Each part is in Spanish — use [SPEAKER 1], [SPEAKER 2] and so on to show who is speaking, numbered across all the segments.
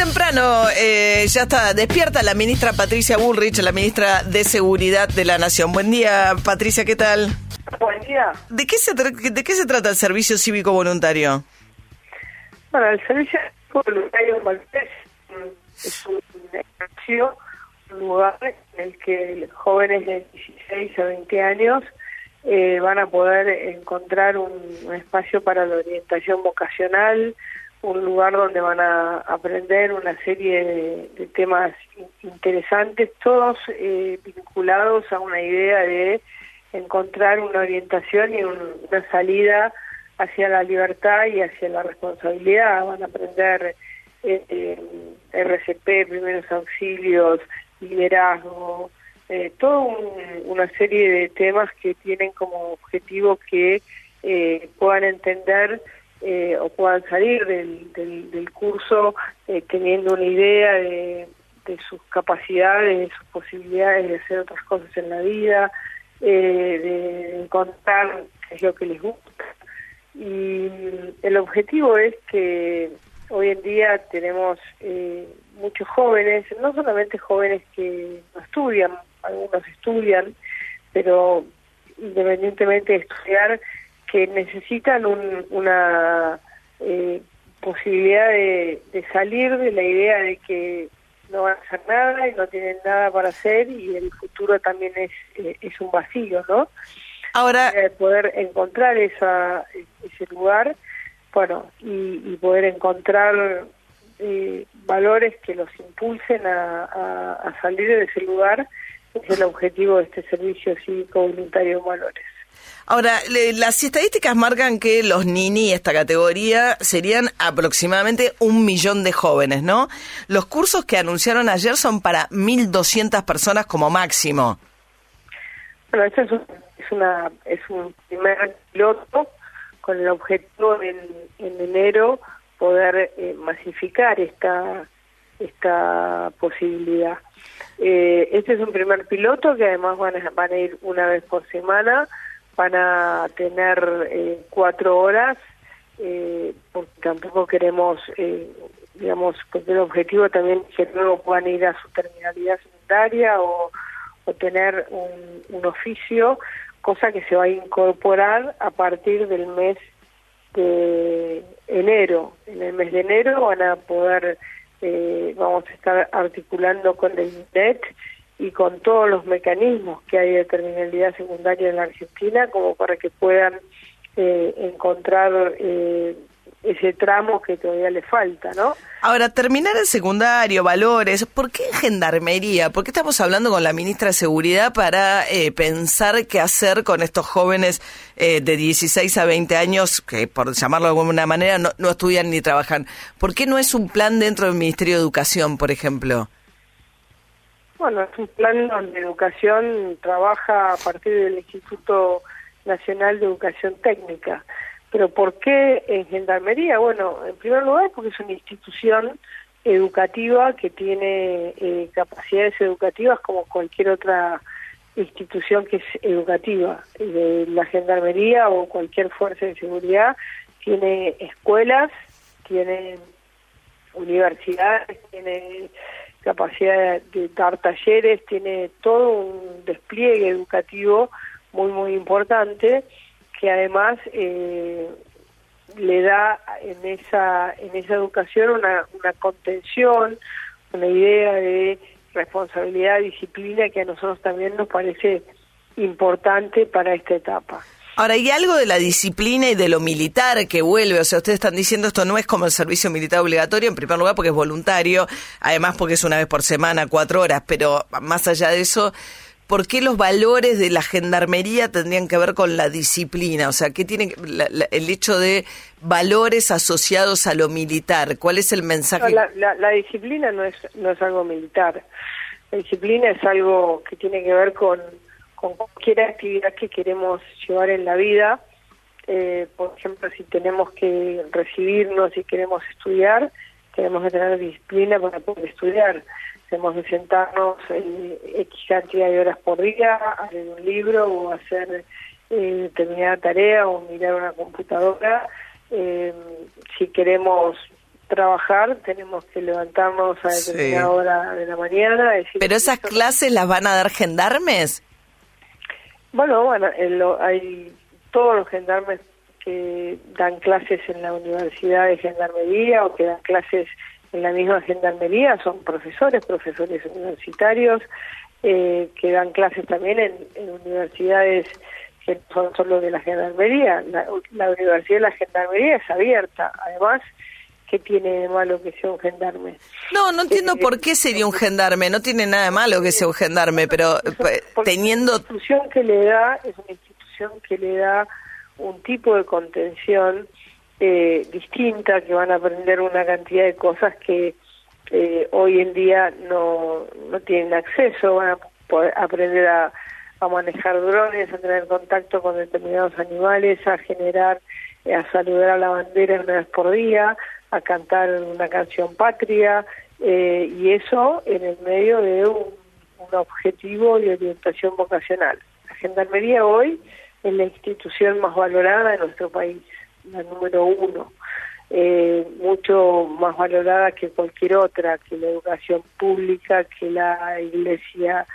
[SPEAKER 1] temprano ya está despierta la ministra Patricia Bullrich, la ministra de Seguridad de la Nación. Buen día, Patricia, ¿qué tal?
[SPEAKER 2] Buen día.
[SPEAKER 1] ¿De qué se trata el servicio cívico voluntario?
[SPEAKER 2] Bueno, el servicio cívico voluntario es un espacio, un lugar en el que jóvenes de 16 a 20 años van a poder encontrar un espacio para la orientación vocacional, un lugar donde van a aprender una serie de temas interesantes, todos vinculados a una idea de encontrar una orientación y una salida hacia la libertad y hacia la responsabilidad. Van a aprender RCP, primeros auxilios, liderazgo, toda una serie de temas que tienen como objetivo que puedan entender o puedan salir del curso teniendo una idea de sus capacidades, de sus posibilidades de hacer otras cosas en la vida, de encontrar qué es lo que les gusta. Y el objetivo es que hoy en día tenemos muchos jóvenes, no solamente jóvenes que no estudian, algunos estudian, pero independientemente de estudiar, que necesitan una posibilidad de salir de la idea de que no van a hacer nada y no tienen nada para hacer, y el futuro también es un vacío, ¿no?
[SPEAKER 1] Ahora,
[SPEAKER 2] poder encontrar ese lugar, bueno, y poder encontrar valores que los impulsen a salir de ese lugar, es el objetivo de este servicio cívico voluntario en Valores.
[SPEAKER 1] Ahora, las estadísticas marcan que los NINI, esta categoría, serían aproximadamente 1 millón de jóvenes, ¿no? Los cursos que anunciaron ayer son para 1.200 personas como máximo.
[SPEAKER 2] Bueno, esto es un primer piloto con el objetivo en enero poder masificar esta posibilidad. Este es un primer piloto que además van a ir una vez por semana. Van a tener 4 horas, porque tampoco queremos, porque el objetivo también es que luego puedan ir a su terminalidad secundaria o tener un oficio, cosa que se va a incorporar a partir del mes de enero. En el mes de enero van a poder, vamos a estar articulando con el INDET y con todos los mecanismos que hay de terminalidad secundaria en la Argentina, como para que puedan encontrar ese tramo que todavía le falta, ¿no?
[SPEAKER 1] Ahora, terminar el secundario, Valores, ¿por qué Gendarmería? ¿Por qué estamos hablando con la ministra de Seguridad para pensar qué hacer con estos jóvenes de 16 a 20 años, que por llamarlo de alguna manera no estudian ni trabajan? ¿Por qué no es un plan dentro del Ministerio de Educación, por ejemplo?
[SPEAKER 2] Bueno, es un plan donde Educación trabaja a partir del Instituto Nacional de Educación Técnica. ¿Pero por qué en Gendarmería? Bueno, en primer lugar porque es una institución educativa que tiene capacidades educativas como cualquier otra institución que es educativa. La Gendarmería o cualquier fuerza de seguridad tiene escuelas, tiene universidades, tiene capacidad de dar talleres, tiene todo un despliegue educativo muy, muy importante, que además le da en esa educación una contención, una idea de responsabilidad, disciplina, que a nosotros también nos parece importante para esta etapa.
[SPEAKER 1] Ahora, hay algo de la disciplina y de lo militar que vuelve, o sea, ustedes están diciendo esto no es como el servicio militar obligatorio, en primer lugar porque es voluntario, además porque es una vez por semana, 4 horas, pero más allá de eso, ¿por qué los valores de la Gendarmería tendrían que ver con la disciplina? O sea, ¿qué tiene el hecho de valores asociados a lo militar? ¿Cuál es el mensaje?
[SPEAKER 2] No, la disciplina no es algo militar. La disciplina es algo que tiene que ver con cualquier actividad que queremos llevar en la vida. Por ejemplo, si tenemos que recibirnos y queremos estudiar, tenemos que tener disciplina para poder estudiar. Tenemos que sentarnos X cantidad de horas por día, a leer un libro o hacer determinada tarea o mirar una computadora. Si queremos trabajar tenemos que levantarnos a determinada hora de la mañana.
[SPEAKER 1] ¿Pero esas clases las van a dar gendarmes?
[SPEAKER 2] Bueno, hay todos los gendarmes que dan clases en la Universidad de Gendarmería o que dan clases en la misma Gendarmería, son profesores universitarios, que dan clases también en universidades que no son solo de la Gendarmería. La Universidad de la Gendarmería es abierta, además, ¿qué tiene de malo que sea un gendarme?
[SPEAKER 1] No entiendo por qué sería un gendarme, no tiene nada de malo que sea un gendarme, pero teniendo...
[SPEAKER 2] La institución que le da es una institución que le da un tipo de contención distinta, que van a aprender una cantidad de cosas que hoy en día no tienen acceso, van a poder aprender a manejar drones, a tener contacto con determinados animales, a saludar a la bandera una vez por día, a cantar una canción patria, y eso en el medio de un objetivo de orientación vocacional. La Gendarmería hoy es la institución más valorada de nuestro país, la número 1, mucho más valorada que cualquier otra, que la educación pública, que la iglesia,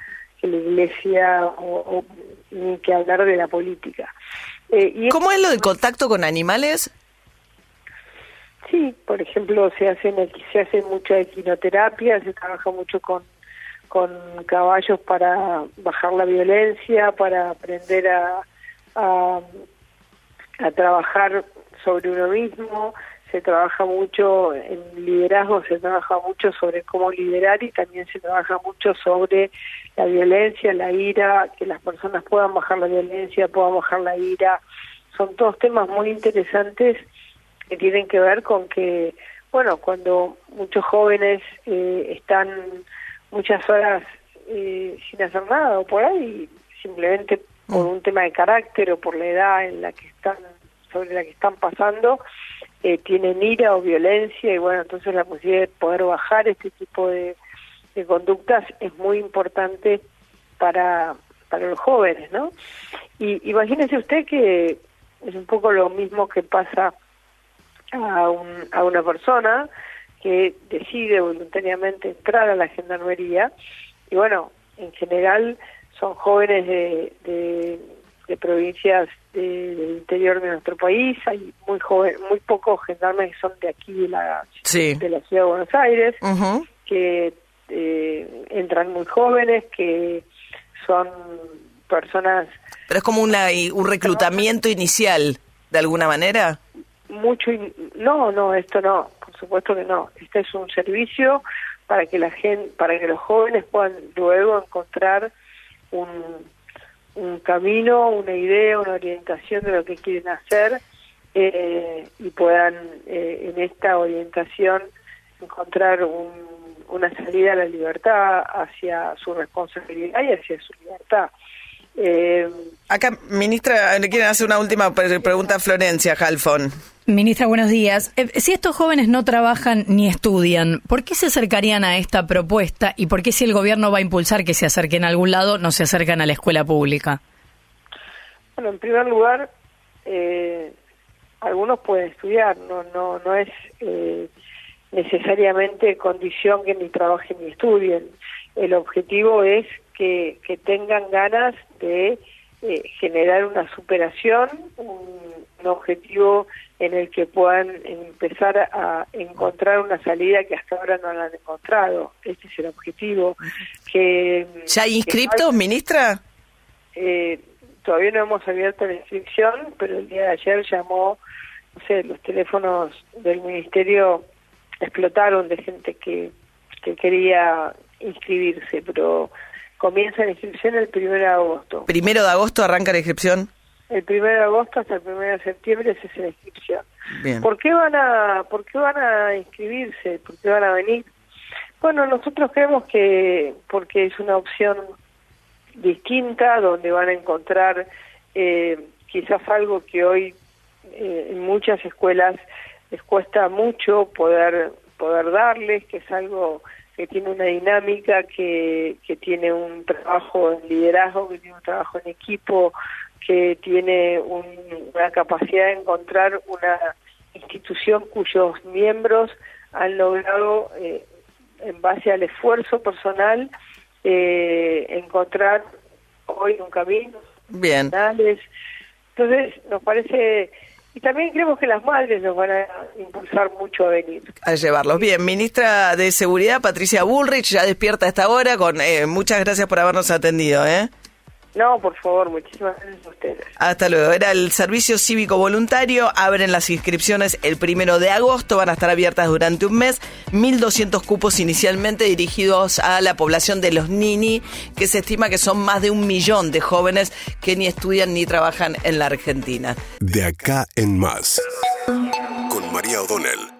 [SPEAKER 2] o ni que hablar de la política.
[SPEAKER 1] ¿Cómo es lo del contacto con animales?
[SPEAKER 2] Sí, por ejemplo, se hace mucha equinoterapia, se trabaja mucho con caballos para bajar la violencia, para aprender a trabajar sobre uno mismo. Se trabaja mucho en liderazgo, se trabaja mucho sobre cómo liderar y también se trabaja mucho sobre la violencia, la ira, que las personas puedan bajar la violencia, puedan bajar la ira. Son todos temas muy interesantes que tienen que ver con que, bueno, cuando muchos jóvenes están muchas horas sin hacer nada o por ahí, simplemente por un tema de carácter o por la edad en la que están, sobre la que están pasando, tienen ira o violencia, y bueno, entonces la posibilidad de poder bajar este tipo de conductas es muy importante para los jóvenes, ¿no? Y imagínese usted que es un poco lo mismo que pasa a una persona que decide voluntariamente entrar a la Gendarmería, y bueno, en general son jóvenes de provincias del interior de nuestro país. Hay muy pocos gendarmes que son de aquí de la ciudad de Buenos Aires, que entran muy jóvenes, que son personas...
[SPEAKER 1] Pero es como un reclutamiento inicial, de alguna manera.
[SPEAKER 2] No, esto no, por supuesto que no. Este es un servicio para que los jóvenes puedan luego encontrar un camino, una idea, una orientación de lo que quieren hacer, y puedan en esta orientación encontrar una salida a la libertad, hacia su responsabilidad y hacia su libertad.
[SPEAKER 1] Acá, ministra, le quieren hacer una última pregunta a Florencia Halfon.
[SPEAKER 3] Ministra, buenos días. Si estos jóvenes no trabajan ni estudian, ¿por qué se acercarían a esta propuesta? ¿Y por qué, si el gobierno va a impulsar que se acerquen a algún lado, no se acercan a la escuela pública?
[SPEAKER 2] Bueno, en primer lugar, algunos pueden estudiar, no es necesariamente condición que ni trabajen ni estudien. El objetivo es que tengan ganas de generar una superación, un objetivo en el que puedan empezar a encontrar una salida que hasta ahora no la han encontrado. Este es el objetivo.
[SPEAKER 1] ¿Ya hay inscriptos, ministra?
[SPEAKER 2] Todavía no hemos abierto la inscripción, pero el día de ayer los teléfonos del ministerio explotaron de gente que quería inscribirse, pero comienza la inscripción el 1 de agosto.
[SPEAKER 1] ¿1 de agosto arranca la inscripción?
[SPEAKER 2] El 1 de agosto hasta el 1 de septiembre esa es la inscripción.
[SPEAKER 1] Bien.
[SPEAKER 2] ¿Por qué van a inscribirse? ¿Por qué van a venir? Bueno, nosotros creemos que porque es una opción distinta, donde van a encontrar quizás algo que hoy en muchas escuelas les cuesta mucho poder darles, que es algo que tiene una dinámica, que tiene un trabajo en liderazgo, que tiene un trabajo en equipo, que tiene una capacidad de encontrar una institución cuyos miembros han logrado, en base al esfuerzo personal, encontrar hoy un camino.
[SPEAKER 1] Bien.
[SPEAKER 2] Entonces, nos parece... Y también creemos que las madres nos van a impulsar mucho a venir.
[SPEAKER 1] A llevarlos. Bien, ministra de Seguridad, Patricia Bullrich, ya despierta a esta hora. Muchas gracias por habernos atendido,
[SPEAKER 2] No, por favor, muchísimas gracias a ustedes.
[SPEAKER 1] Hasta luego. Era el servicio cívico voluntario. Abren las inscripciones el 1 de agosto. Van a estar abiertas durante un mes. 1.200 cupos inicialmente dirigidos a la población de los Nini, que se estima que son más de 1 millón de jóvenes que ni estudian ni trabajan en la Argentina.
[SPEAKER 4] De acá en más. Con María O'Donnell.